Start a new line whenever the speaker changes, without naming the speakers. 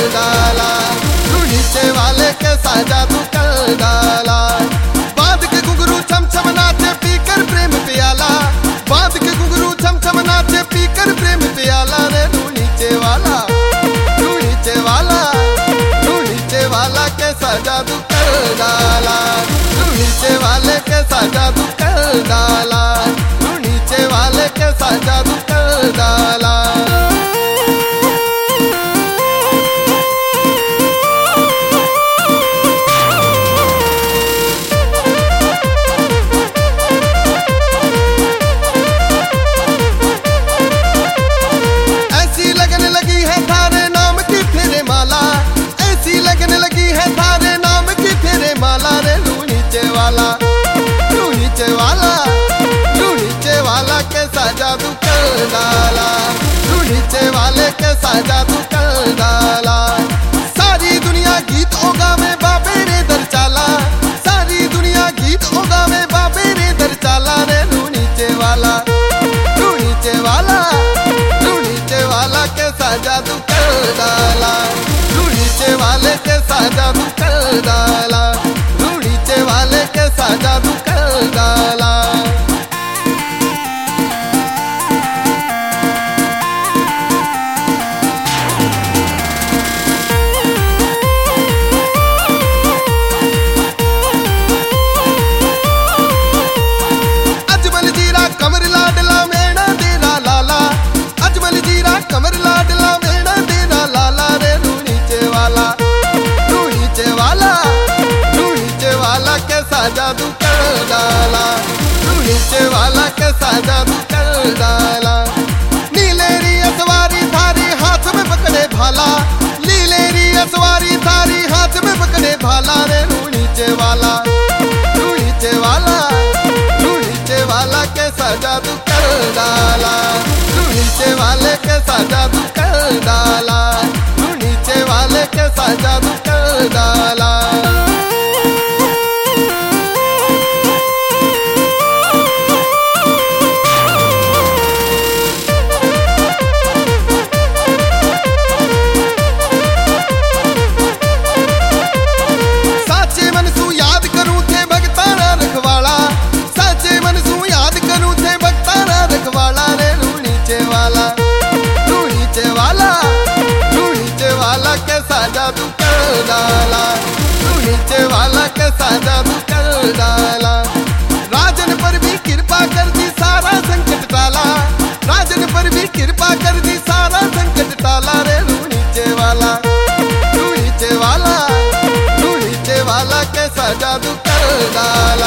डाला, तू नीचे वाले के साथ जादू कर डाला। बांध के घुंघरू छम छम नाचे पीकर प्रेम पियाला, बांध के घुंघरू छम छम नाचे पीकर प्रेम पियाला रे। तू नीचे वाला, तू नीचे वाला, तू नीचे वाला के साथ जादू कर डाला, तू नीचे वाले के साथ जादू कर डाला, तू नीचे वाले के साथ जादू कर डाला। लगने लगी है थारे नाम की फिरे माला रे। तू नीचे वाला, तू नीचे वाला, तू नीचे वाला के साथ जादू कर डाला, तू नीचे वाले के साथ जादू कर डाला। सारी दुनिया गीत होगा में बाबे रे दर चाला, सारी दुनिया गीत होगा में बाबे रे दर चाला रे। तू नीचे वाला, तू नीचे वाला, तू नीचे वाला के साथ जादू कर डाला, तू नीचे वाले के साथ जादू कर डाला, तू नीचे वाले के साथ जादू कर डाला। अजमल जीरा कमर लाडला मेरा तेरा लाला, अजमल जीरा कमर लाडला मेरा तेरा लाला रे। तू नीचे वाला, तू नीचे वाला, तू नीचे वाला के साथ जादू कर डाला, तू नीचे वाला के साथ जादू कर डाला। नीलेरी असवारी थारी हाथ में पकड़े भाला, नीलेरी असवारी थारी हाथ में पकड़े भाला रे। तू नीचे वाला, तू नीचे वाला, तू नीचे वाला के साथ जादू कर डाला, तू नीचे वाले के साथ जादू कर डाला, तू नीचे वाले के साथ जादू कर डाला। साचे मन सू याद करूं थे भगताना रखवाला, साचे मन सू याद करूं थे भगताना रखवाला रे। तू नीचे वाला, तू नीचे वाला, तू नीचे वाला के साथ जादू कर डाला, तू नीचे वाला के साथ जादू कर डाला। राजन पर भी कृपा कर दी सारा संकट टाला, राजन पर भी कृपा कर दी सारा संकट टाला रे। तू नीचे वाला, तू नीचे वाला, तू नीचे वाला के साथ जादू कर डाला।